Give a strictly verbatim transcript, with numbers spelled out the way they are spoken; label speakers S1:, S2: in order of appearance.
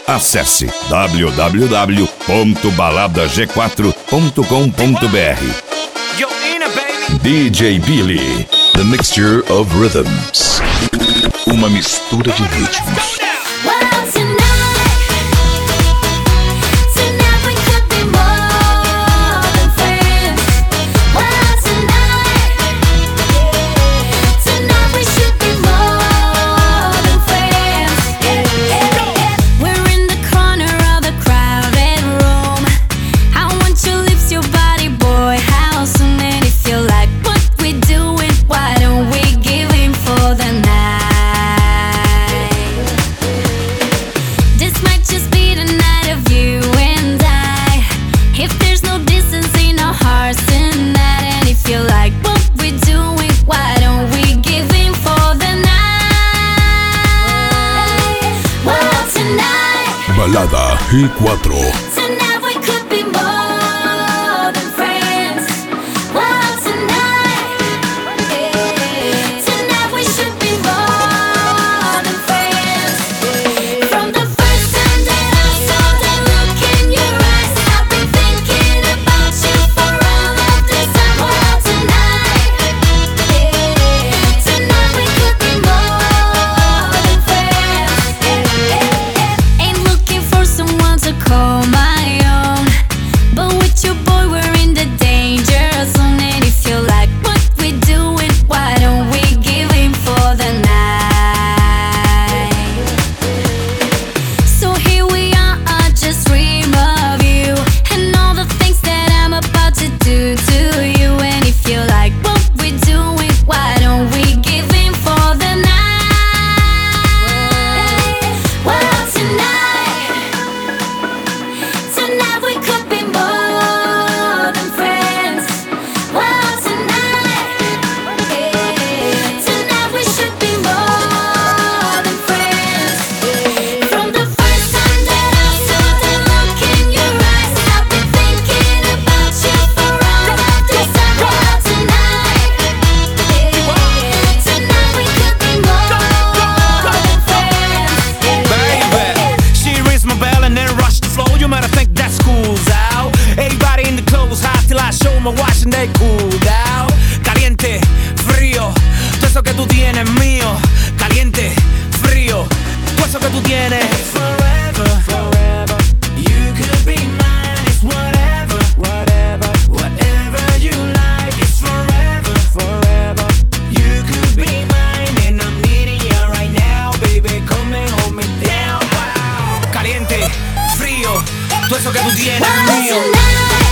S1: Acesse w w w ponto balada g quatro ponto com ponto b r. D J Billy, the mixture of rhythms. Uma mistura de ritmos.
S2: Balada G cuatro.
S3: Watching they cool down. Caliente, frío, todo eso que tú tienes es mío. Caliente, frío, todo eso que tú tienes. It's forever, forever. You could be mine. It's whatever, whatever, whatever you like. It's forever, forever. You could be mine, and I'm needing you right now, baby. Come and hold me down. Wow. Caliente, frío, todo eso que tú tienes es mío.